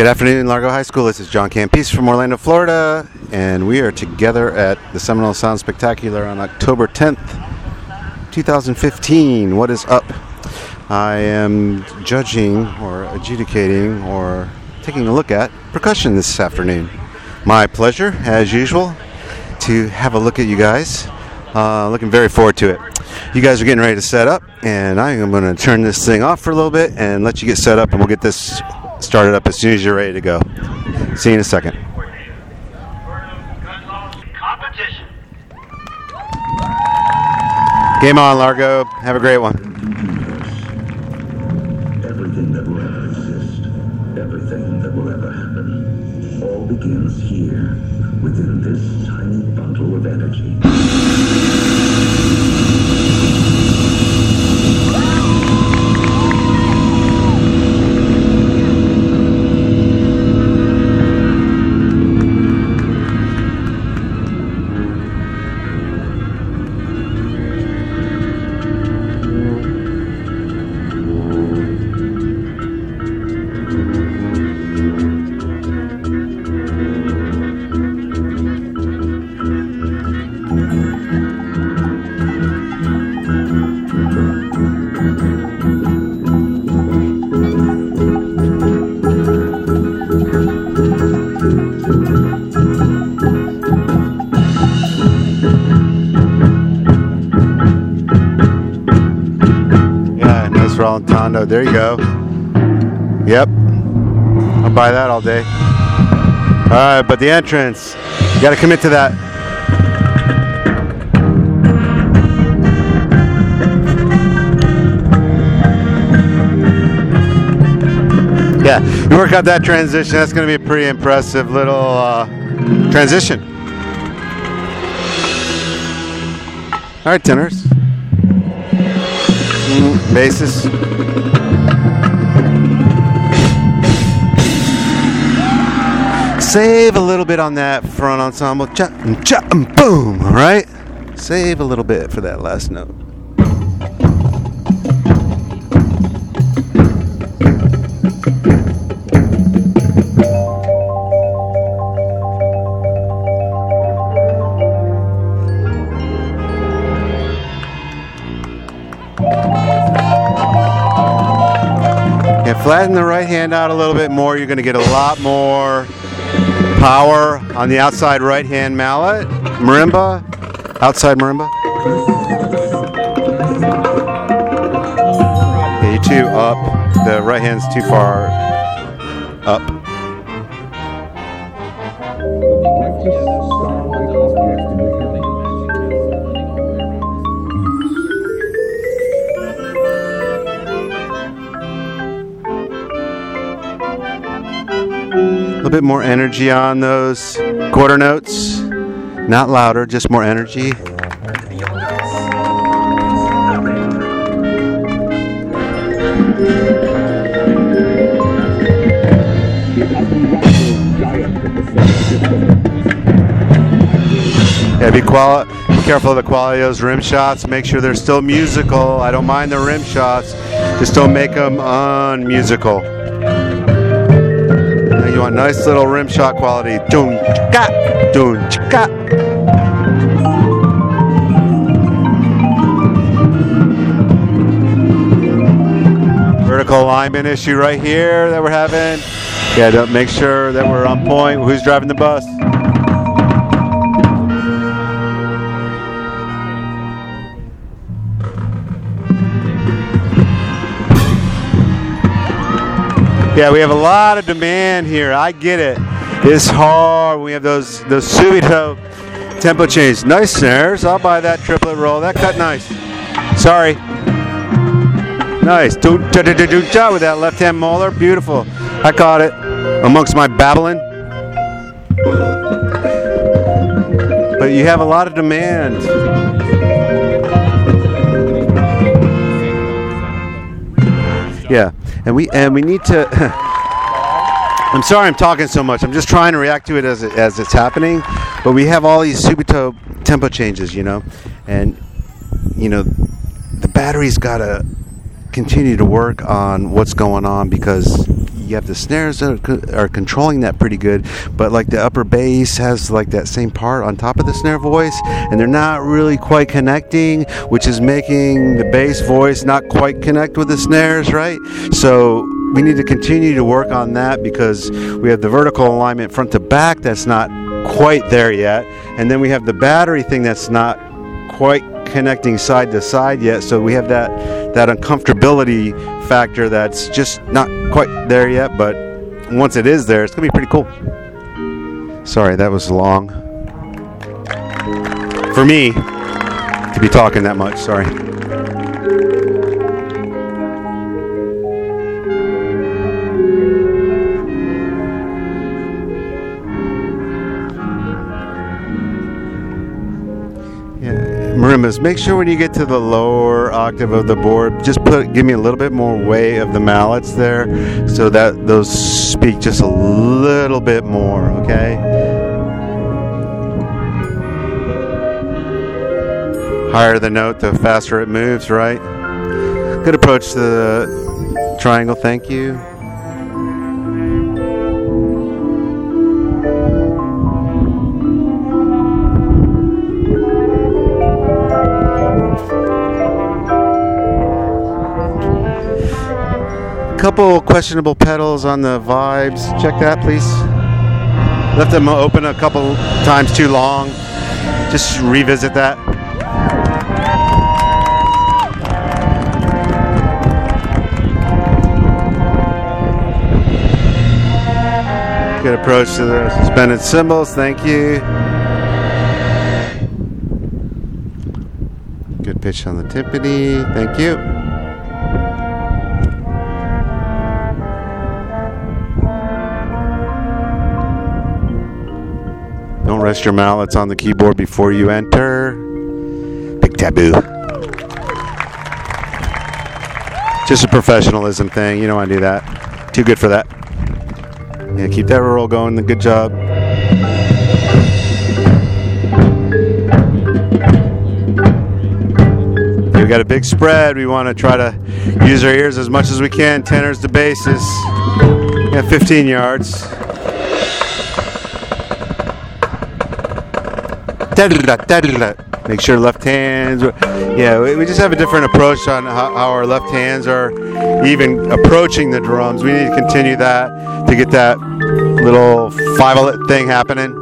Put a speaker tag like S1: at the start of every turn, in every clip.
S1: Good afternoon, Largo High School. This is John Campese from Orlando, Florida, and we are together at the Seminole Sound Spectacular on October 10th, 2015. What is up? I am judging or adjudicating or taking a look at percussion this afternoon. My pleasure, as usual, to have a look at you guys. Looking very forward to it. You guys are getting ready to set up, and I am going to turn this thing off for a little bit and let you get set up, and we'll get this started up as soon as you're ready to go. See you in a second.
S2: Competition.
S1: Game on, Largo. Have a great one.
S3: Everything that will ever exist, everything that will ever happen, all begins here, within this tiny bundle of energy.
S1: Tondo, there you go. Yep, I'll buy that all day. Alright, but the entrance, you gotta commit to that. Yeah, you work out that transition, that's gonna be a pretty impressive little transition. Alright, tenors. Basses. Save a little bit on that front ensemble. Boom, all right? Save a little bit for that last note. Flatten the right hand out a little bit more. You're going to get a lot more power on the outside right hand mallet. Marimba. Outside marimba. Okay, you two up. The right hand's too far up. A bit more energy on those quarter notes. Not louder, just more energy. Yeah, be careful of the quality of those rim shots. Make sure they're still musical. I don't mind the rim shots. Just don't make them unmusical. You want nice little rim shot quality. Dun chika, dun chika. Vertical alignment issue right here that we're having. Yeah, don't make sure that we're on point. Who's driving the bus? Yeah, we have a lot of demand here. I get it. It's hard. We have those subito tempo change. Nice snares. I'll buy that triplet roll. That cut nice. Sorry. Nice. With that left hand molar. Beautiful. I caught it amongst my babbling. But you have a lot of demand. Yeah. And we need to. I'm sorry I'm talking so much. I'm just trying to react to it as it's happening. But we have all these subito tempo changes, and the battery's got to continue to work on what's going on because you have the snares that are controlling that pretty good, but like the upper bass has like that same part on top of the snare voice, and they're not really quite connecting, which is making the bass voice not quite connect with the snares, right? So we need to continue to work on that, because we have the vertical alignment front to back that's not quite there yet, and then we have the battery thing that's not quite connecting side to side yet, so we have that uncomfortability factor that's just not quite there yet, but once it is there, it's gonna be pretty cool. Sorry, that was long for me to be talking that much. Sorry. Marimbas, make sure when you get to the lower octave of the board, just give me a little bit more weight of the mallets there, so that those speak just a little bit more, okay? Higher the note, the faster it moves, right? Good approach to the triangle, thank you. Couple questionable pedals on the vibes. Check that, please. Left them open a couple times too long. Just revisit that. Good approach to the suspended cymbals. Thank you. Good pitch on the timpani. Thank you. Don't rest your mallets on the keyboard before you enter. Big taboo. Just a professionalism thing. You don't want to do that. Too good for that. Yeah, keep that roll going. Good job. We got a big spread. We want to try to use our ears as much as we can. Tenors to basses. Yeah, 15 yards. Make sure left hands. Yeah, we just have a different approach on how our left hands are even approaching the drums. We need to continue that to get that little five-a-lit thing happening.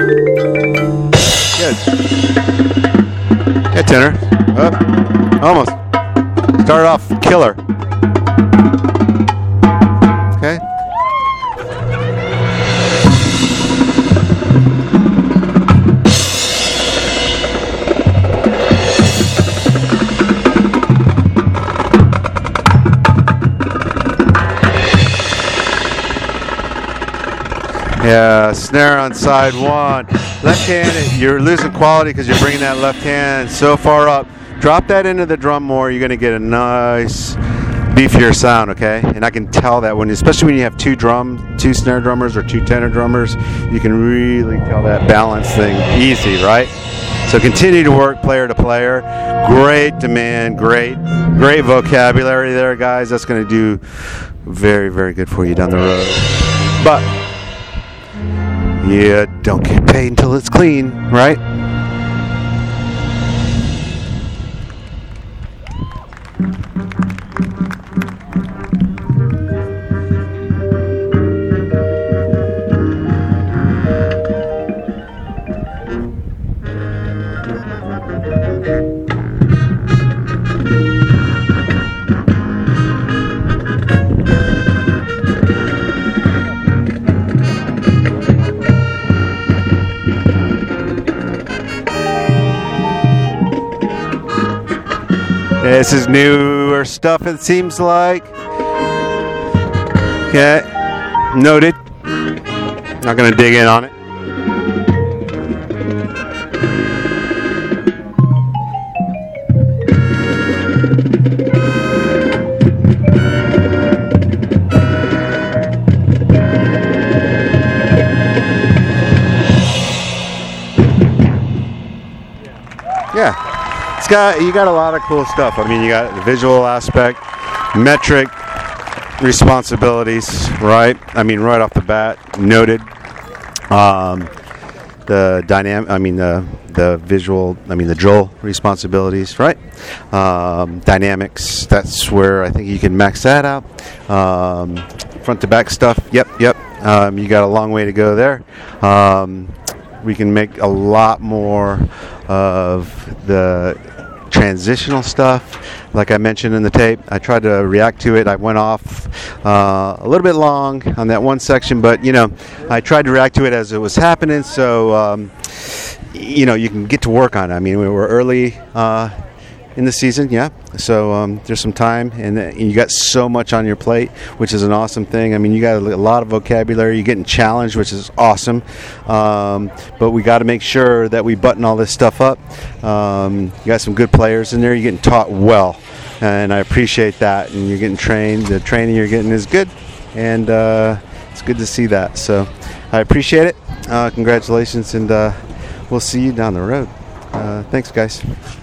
S1: Good. Yeah, tenor. Up. Almost. Started off killer. Okay. Yeah, snare on side one. Left hand, you're losing quality because you're bringing that left hand so far up. Drop that into the drum more. You're going to get a nice, beefier sound, okay? And I can tell that especially when you have two snare drummers or two tenor drummers, you can really tell that balance thing easy, right? So continue to work player to player. Great demand, great vocabulary there, guys. That's going to do very, very good for you down the road. But yeah, don't get paid until it's clean, right? This is newer stuff, it seems like. Okay, noted. Not going to dig in on it. Yeah. You got a lot of cool stuff. I mean, you got the visual aspect, metric, responsibilities, right? I mean, right off the bat, noted. The visual, the Joel responsibilities, right? Dynamics, that's where I think you can max that out. Front to back stuff, yep. You got a long way to go there. We can make a lot more of the transitional stuff. Like I mentioned in the tape, I tried to react to it. I went off a little bit long on that one section, but I tried to react to it as it was happening, so you can get to work on it. I mean, we were early in the season, yeah, so there's some time, and you got so much on your plate, which is an awesome thing. I mean, you got a lot of vocabulary, you're getting challenged, which is awesome, but we got to make sure that we button all this stuff up. You got some good players in there, you're getting taught well, and I appreciate that, and you're getting trained. The training you're getting is good, and it's good to see that, so I appreciate it. Congratulations, and we'll see you down the road. Thanks, guys.